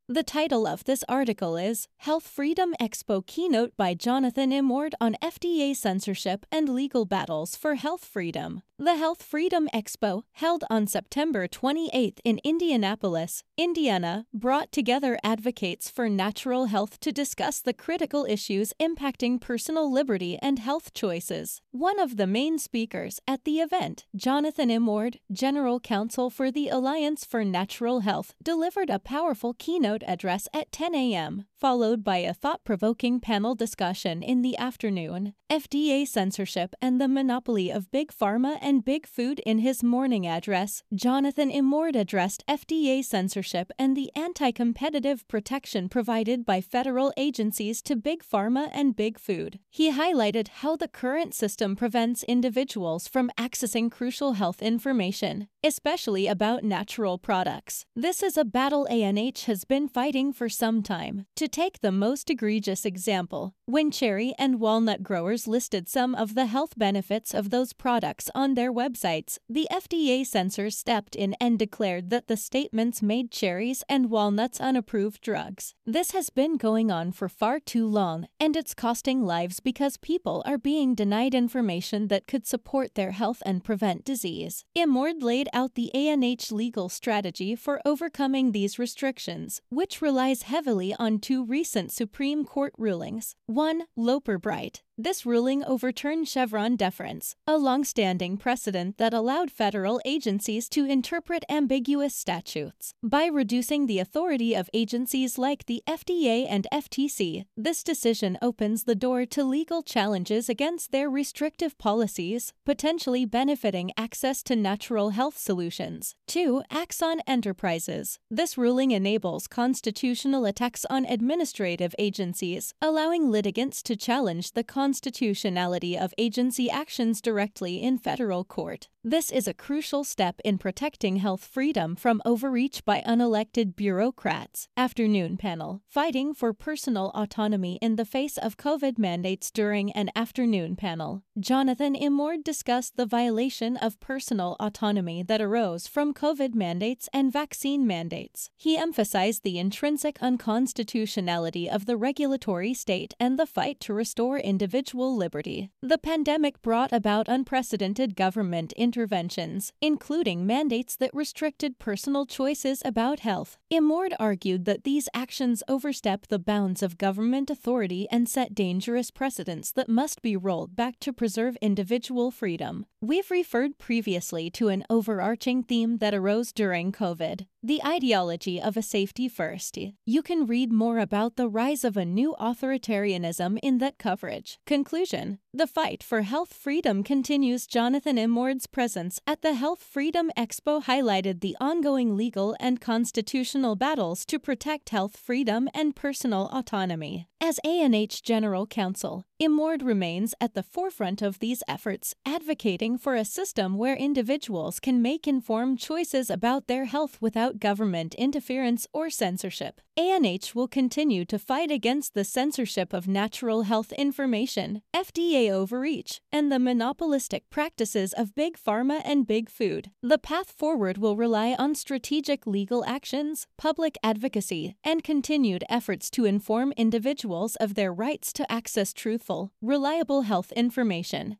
The title of this article is Health Freedom Expo Keynote by Jonathan Imord on FDA Censorship and Legal Battles for Health Freedom. The Health Freedom Expo, held on September 28 in Indianapolis, Indiana, brought together advocates for natural health to discuss the critical issues impacting personal liberty and health choices. One of the main speakers at the event, Jonathan Imord, General Counsel for the Alliance for Natural Health, delivered a powerful keynote address at 10 a.m., followed by a thought-provoking panel discussion in the afternoon. FDA censorship and the monopoly of Big Pharma and Big Food. In his morning address, Jonathan Imord addressed FDA censorship and the anti-competitive protection provided by federal agencies to Big Pharma and Big Food. He highlighted how the current system prevents individuals from accessing crucial health information, especially about natural products. This is a battle ANH has been fighting for some time. To take the most egregious example, when cherry and walnut growers listed some of the health benefits of those products on their websites, the FDA censors stepped in and declared that the statements made cherries and walnuts unapproved drugs. This has been going on for far too long, and it's costing lives because people are being denied information that could support their health and prevent disease. Imord laid out the ANH legal strategy for overcoming these restrictions, which relies heavily on two recent Supreme Court rulings. 1. Loper-Bright. This ruling overturned Chevron deference, a long-standing precedent that allowed federal agencies to interpret ambiguous statutes. By reducing the authority of agencies like the FDA and FTC, this decision opens the door to legal challenges against their restrictive policies, potentially benefiting access to natural health solutions. 2. Axon Enterprises. This ruling enables constitutional attacks on administrative agencies, allowing litigants to challenge the constitutionality of agency actions directly in federal court. This is a crucial step in protecting health freedom from overreach by unelected bureaucrats. Afternoon panel. Fighting for personal autonomy in the face of COVID mandates. During an afternoon panel, Jonathan Imord discussed the violation of personal autonomy that arose from COVID mandates and vaccine mandates. He emphasized the intrinsic unconstitutionality of the regulatory state and the fight to restore individual liberty. The pandemic brought about unprecedented government interventions, including mandates that restricted personal choices about health. Imord argued that these actions overstep the bounds of government authority and set dangerous precedents that must be rolled back to preserve individual freedom. We've referred previously to an overarching theme that arose during COVID: the ideology of a safety first. You can read more about the rise of a new authoritarianism in that coverage. Conclusion: the fight for health freedom continues. Jonathan Imord's presence at the Health Freedom Expo highlighted the ongoing legal and constitutional battles to protect health freedom and personal autonomy. As ANH General Counsel, Imord remains at the forefront of these efforts, advocating for a system where individuals can make informed choices about their health without government interference or censorship. ANH will continue to fight against the censorship of natural health information, FDA overreach, and the monopolistic practices of Big Pharma and Big Food. The path forward will rely on strategic legal actions, public advocacy, and continued efforts to inform individuals of their rights to access truthful, reliable health information.